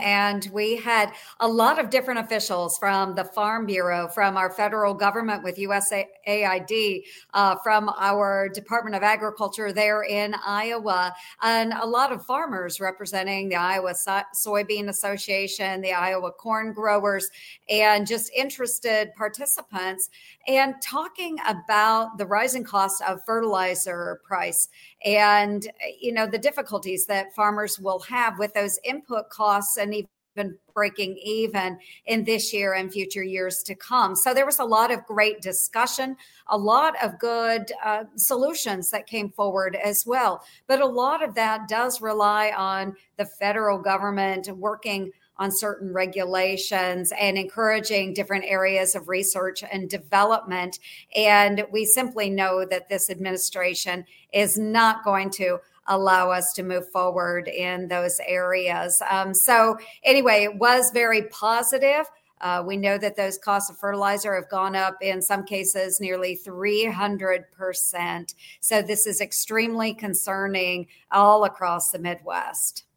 and we had a lot of different officials from the Farm Bureau, from our federal government with USAID, from our Department of Agriculture there in Iowa, and a lot of farmers representing the Iowa Soybean Association, the Iowa Corn Growers, and just interested participants, and talking about the rising cost of fertilizer price and, the difficulties that farmers will have with those input costs and even breaking even in this year and future years to come. So there was a lot of great discussion, a lot of good solutions that came forward as well. But a lot of that does rely on the federal government working on certain regulations and encouraging different areas of research and development. And we simply know that this administration is not going to allow us to move forward in those areas. So anyway, it was very positive. We know that those costs of fertilizer have gone up in some cases nearly 300%. So this is extremely concerning all across the Midwest.